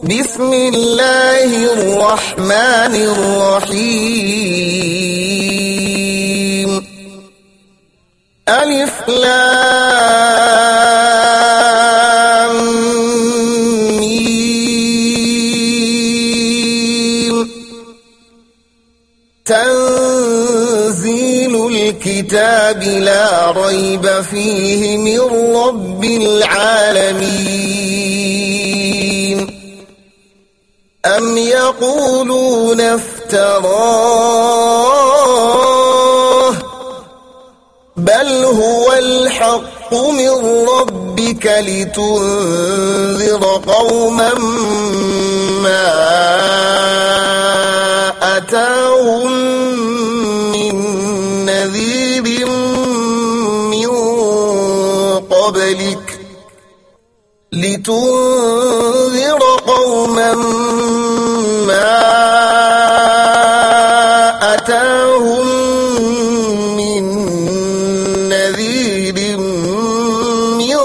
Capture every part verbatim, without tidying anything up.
بسم الله الرحمن الرحيم ألف لام ميم تنزيل الكتاب لا ريب فيه من رب العالمين أم يقولون افتراه بل هو الحق من ربك لتنذر قوما ما أتاهم من نذير من قبلك لتنذر قوما ما أتاهم من نذير من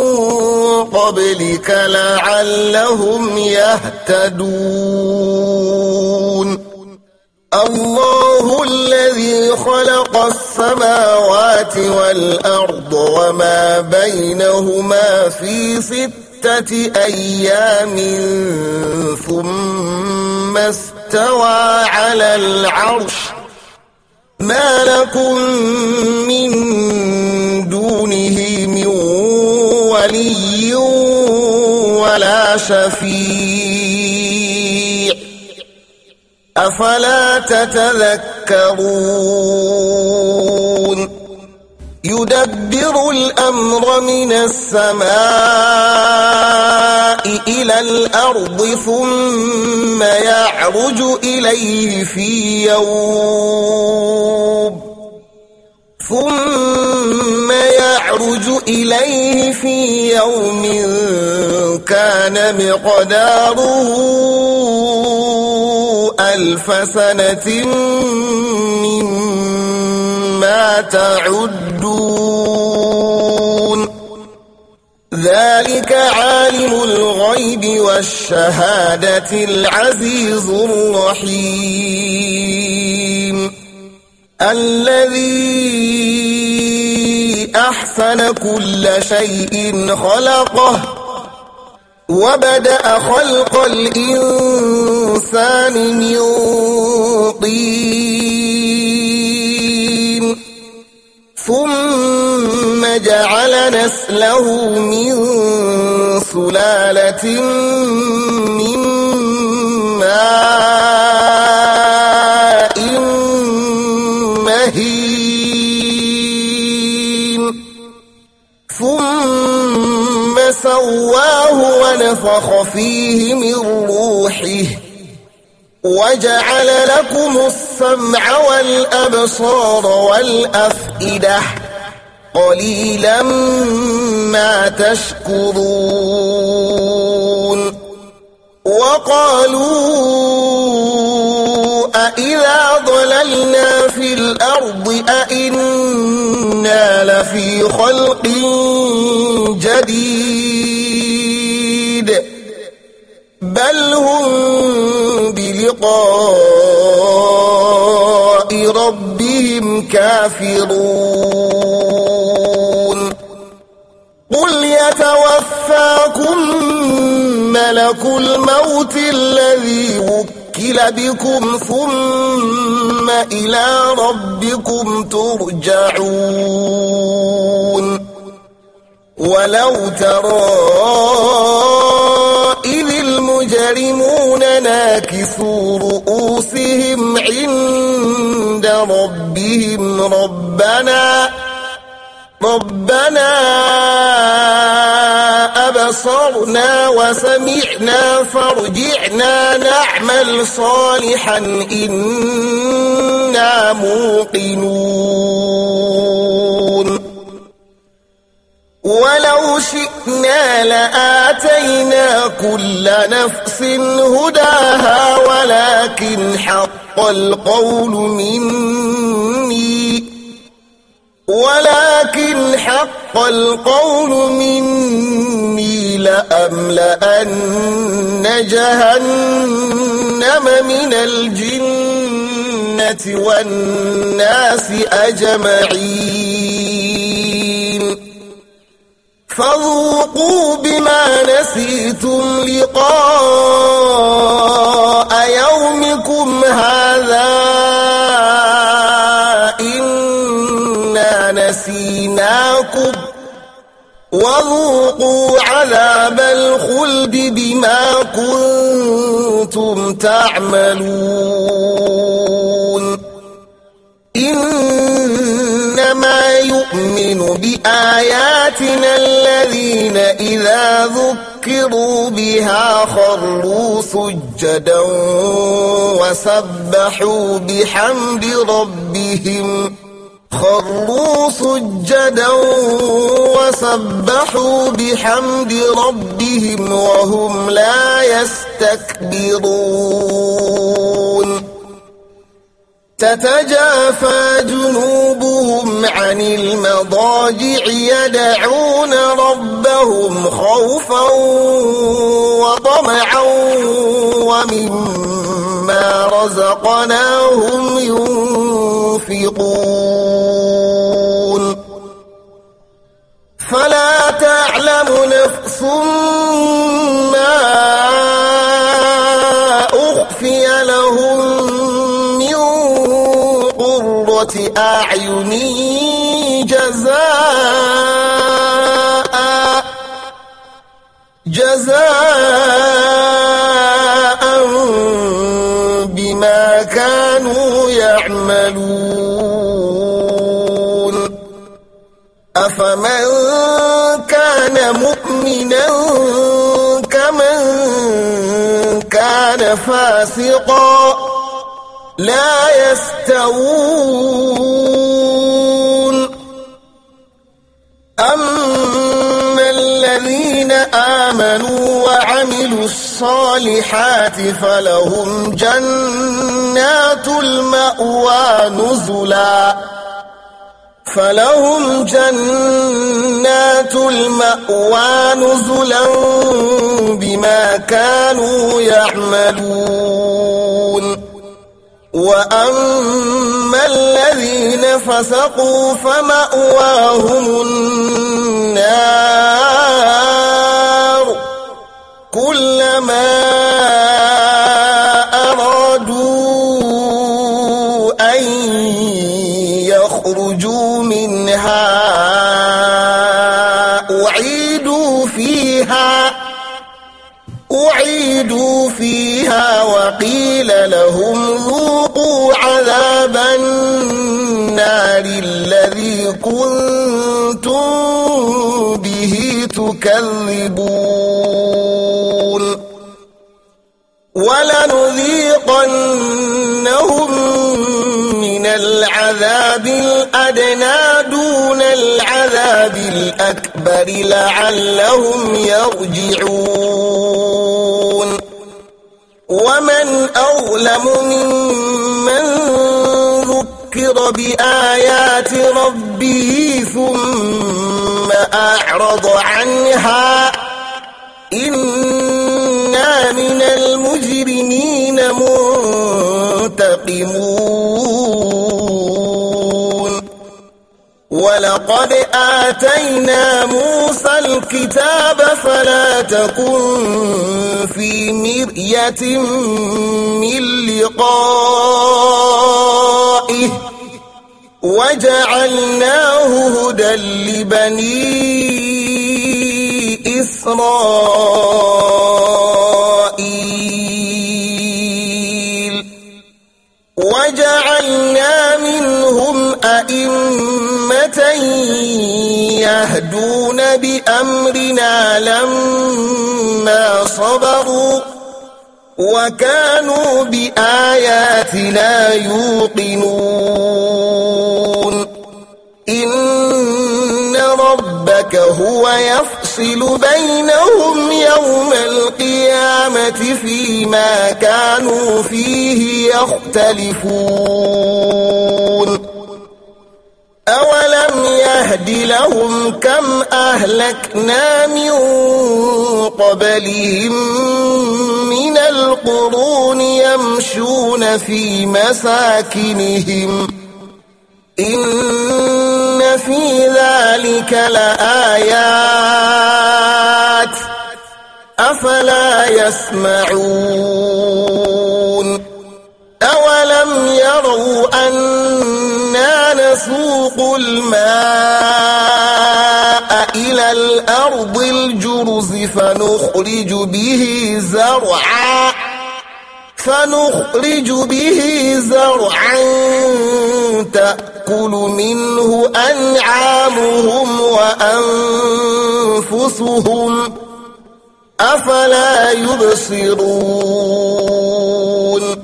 قبلك لعلهم يهتدون الله الذي خلق السماوات والأرض وما بينهما في ستة أيام ثم استوى على العرش ما لكم من دونه من ولي ولا شفيع أفلا تتذكرون يدبر الأمر من السماء إلى الأرض ثم يعرج إليه في يوم ثم يعرج إليه في يوم كان مقداره ألف سنة مما تعدون ذلك عالم الغيب والشهادة العزيز الرحيم الذي أحسن كل شيء خلقه وبدأ خلق الإنسان من طين ثم جعل نسله من سلالة من ماء مهين ثم سواه ونفخ فيه من روحه وجعل لكم السمع والأبصار والأفئدة قليلا ما تشكرون وقالوا أإذا ضللنا في الأرض أإنا لفي خلق جديد بل هم بلقاء ربهم كافرون قل يتوفاكم ملك الموت الذي وكل بكم ثم إلى ربكم ترجعون ولو ترى إذ المجرمون ناكسوا رؤوسهم عند ربهم ربنا ربنا أبصرنا وسمعنا فارجعنا نعمل صالحا إنا موقنون ولو شئنا لآتينا كل نفس هداها ولكن حق القول مني ولكن حق حق القول مني لأملأن جهنم من الجنة والناس أجمعين فذوقوا بما نسيتم لقاء يومكم هذا إنا نسيناكم وذوقوا عذاب الخلد بما كنتم تعملون إنما يؤمن بآياتنا الذين إذا ذكروا بها خروا سجدا وسبحوا بحمد ربهم خروا سجدا وسبحوا بحمد ربهم وهم لا يستكبرون تتجافى جنوبهم عن المضاجع يدعون ربهم خوفا وطمعا ومما رزقناهم ينفقون فلا تعلم نفس ما أخفي لهم أعين جزاء جزاء بما كانوا يعملون أفمن كان مؤمنا كمن كان فاسقا لا يستوون أما الذين آمنوا وعملوا الصالحات فلهم جنات المأوى نزلا فلهم جنات المأوى نزلا بما كانوا يعملون وأما الذين فسقوا فمأواهم النار كلما أرادوا أن يخرجوا منها أعيدوا فيها أعيدوا فيها وقيل لهم ذوقوا عذاب النار الذي كنتم به تكذبون ولنذيقنهم من العذاب الأدنى دون العذاب الأكبر لعلهم يرجعون ومن أظلم ممن ذكر بآيات ربه ثم أعرض عنها إنا من المجرمين منتقمون ولقد آتينا موسى الكتاب فلا تكن في مرية من لقائه وجعلناه هدى لبني إسرائيل وجعلنا منهم أئمة يهدون بأمرنا لما صبروا وكانوا بآياتنا يوقنون إن ربك هو يفصل بينهم يوم القيامة فيما كانوا فيه يختلفون أولم يهد يهد لهم كم أهلكنا من قبلهم من القرون يمشون في مساكنهم إن في ذلك لآيات أفلا يسمعون أولم يروا أنا نسوق الماء إلى الأرض الجرز فنخرج به زرعا فنخرج به زرعا تأكل منه أنعامهم وأنفسهم أفلا يبصرون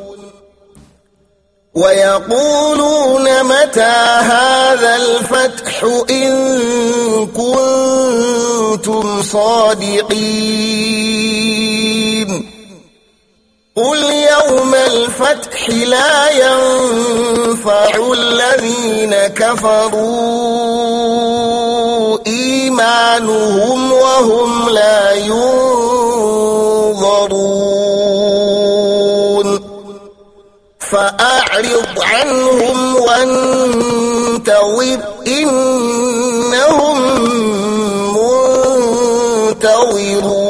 ويقولون متى هذا الفتح إن كنتم صادقين قل يوم الفتح لا ينفع الذين كفروا إيمانهم وهم لا ينظرون فأعرض عنهم وانتظر إنهم منتظرون